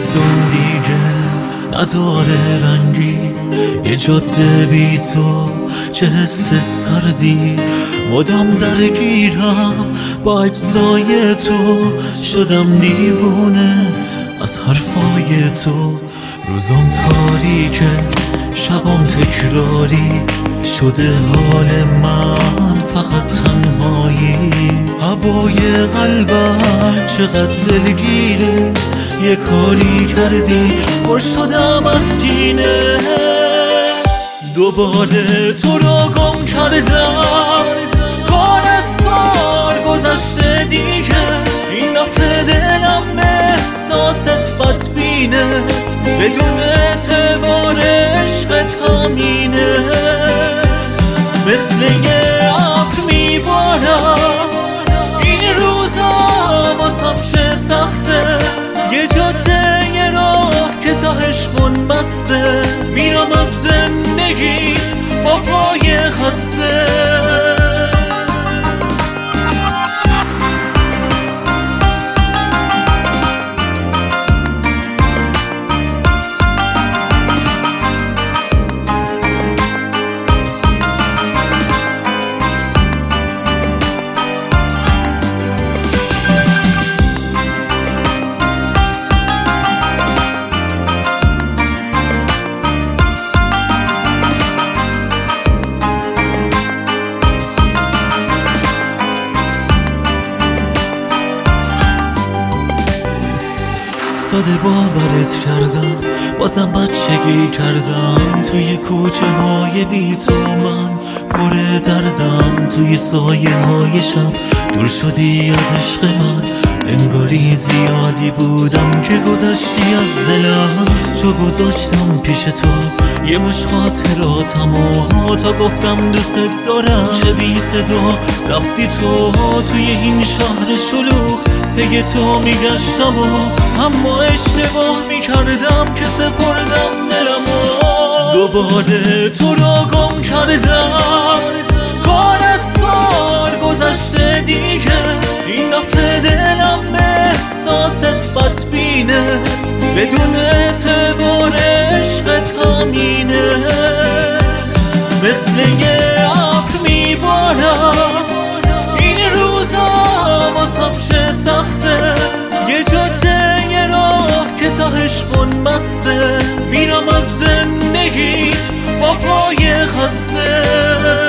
زمستون دیگه نداره رنگی، یه جاده بی تو چه حس سردی، مدام درگیرم با اجزای تو، شدم دیوونه از حرفای تو. روزام تاریکه شبام تکراری، شده حال من فقط تنهایی. هوای قلبم چقدر دلگیره، یه کاری کردی پر شدم از کینه. دوباره تو رو گم کردم، کار از کار گذشته دیگه، این دفعه دلم به احساست بدبینه، بدون اعتبار عشقت همینه. مثل یه ابر میبارم این روزا واسم چه سخته، یه جاده یه راه که تاهش منبسته، میرم از زندگیت با پای خسته. ساده باورت کردم، بازم بچگی کردم، توی کوچه های بی تو من پر دردم، توی سایه های شب دور شدی از عشق من، انگاری زیادی بودم که گذشتی از دلم. چو گذاشتم پیش تو یه مش خاطراتم و تا گفتم دوست دارم، چه بی صدا رفتی تو توی این شهر شلوغ، پی تو میگشتم و اما اشتباه میکردم که سپردم دلمو. دوباره تو رو گم کردم، کار از کار گذشته دیگه، این دفعه دلم به احساست بدبینه، بدون اعتبار عشقت همینه. مثل یه ابر میبارم این روزا واسم چه سخته، یه جاده یه راه که تاهش منبسته، میرم از زندگیت با پای خسته.